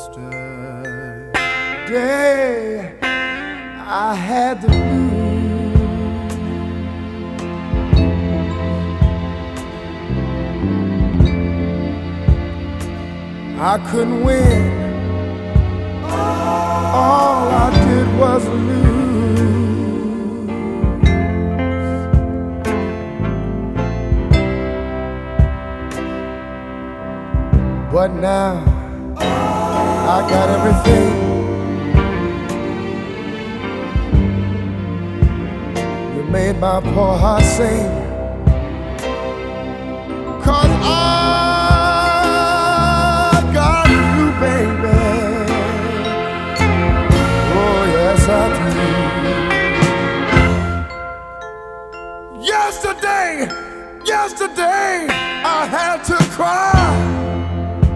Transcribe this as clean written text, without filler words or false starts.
Yesterday I had the blues. I couldn't win. All I did was lose. But now I got everything. You made my poor heart sing. 'Cause I